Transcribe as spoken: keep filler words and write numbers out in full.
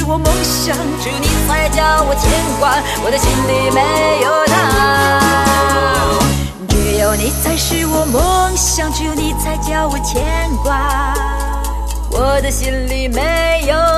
我梦想，只有你才叫我牵挂，我的心里没有他。只有你才是我梦想，只有你才叫我牵挂，我的心里没有